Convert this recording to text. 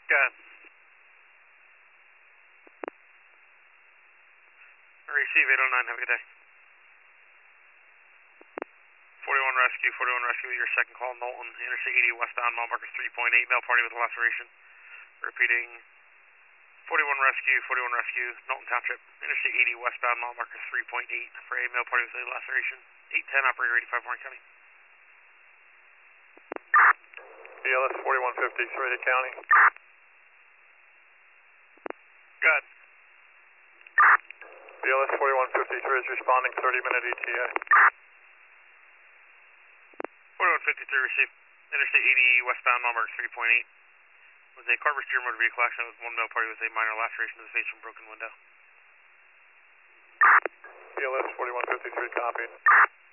Go ahead. Receive 809, have a good day. 41 Rescue, your second call, Knowlton, Interstate 80 westbound, mile marker 3.8, male party with a laceration. Repeating, 41 Rescue, Knowlton Township, Interstate 80 westbound, mile marker 3.8 for a male party with a laceration. 810, operator 85 Warren County. BLS 4153 to county. Go ahead. BLS 4153 is responding, 30-minute ETA. 4153 received. Interstate 80 westbound, mile marker 3.8. Was a Carver steer motor vehicle accident with one male party with a minor laceration to the face from broken window. BLS 4153 copied.